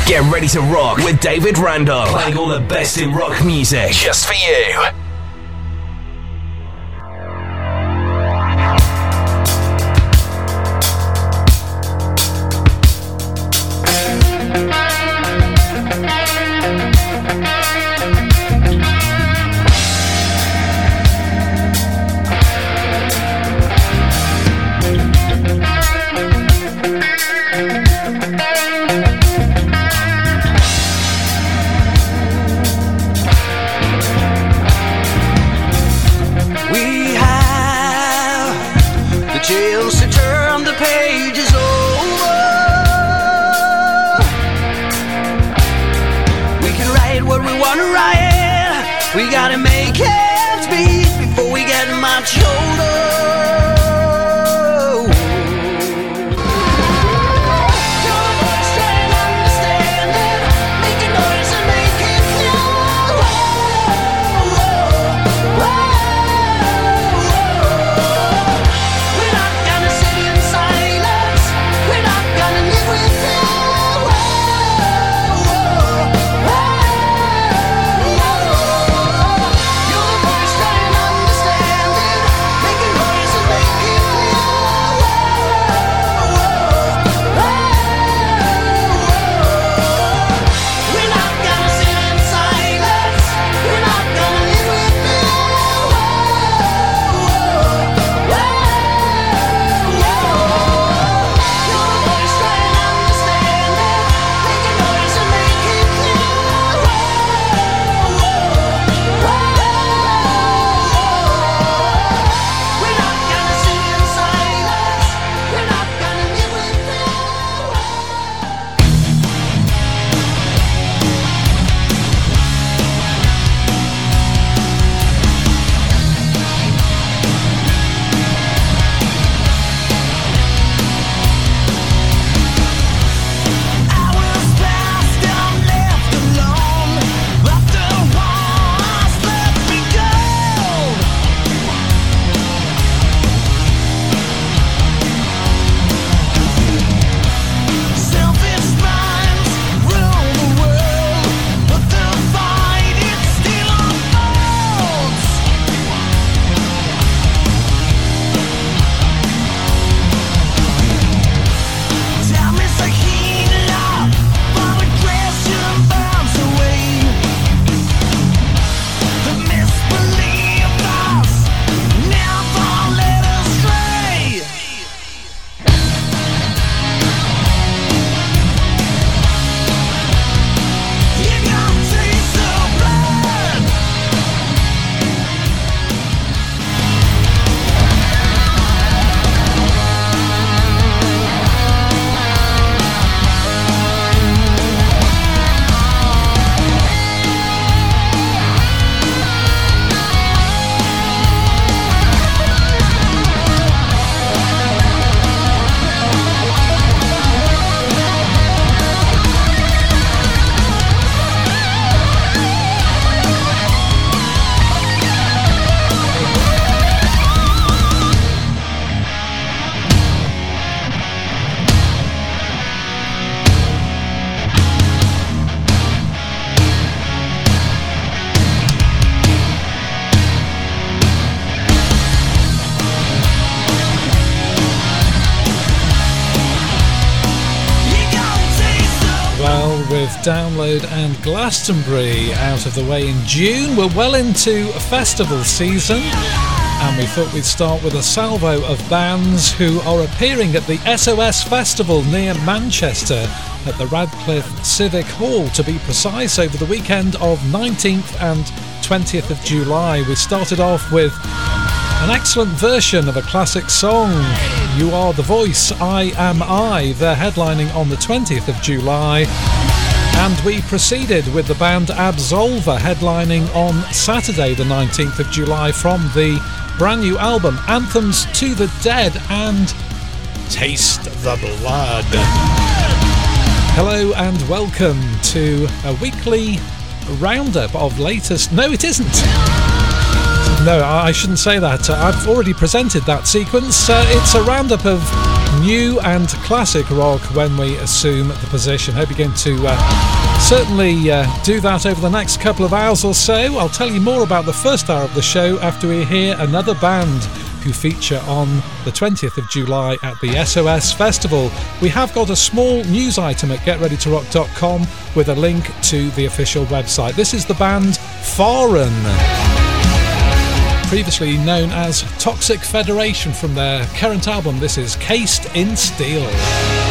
Get ready to rock with David Randall, playing all the best in rock music just for you. We gotta make ends meet before we get much older. Download and Glastonbury out of the way in June. We're well into festival season, and we thought we'd start with a salvo of bands who are appearing at the SOS Festival near Manchester at the Radcliffe Civic Hall, to be precise, over the weekend of 19th and 20th of July. We started off with an excellent version of a classic song, You Are the Voice, I Am I. They're headlining on the 20th of July. And we proceeded with the band Absolver, headlining on Saturday the 19th of July from the brand new album Anthems to the Dead and Taste the Blood. Hello and welcome to a weekly roundup of latest... No, it isn't. No, I shouldn't say that. I've already presented that sequence. It's a roundup of new and classic rock when we assume the position. Hope you're going to certainly do that over the next couple of hours or so. I'll tell you more about the first hour of the show after we hear another band who feature on the 20th of July at the SOS Festival. We have got a small news item at getreadytorock.com with a link to the official website. This is the band Foreign, previously known as Toxic Federation, from their current album. This is Cased in Steel.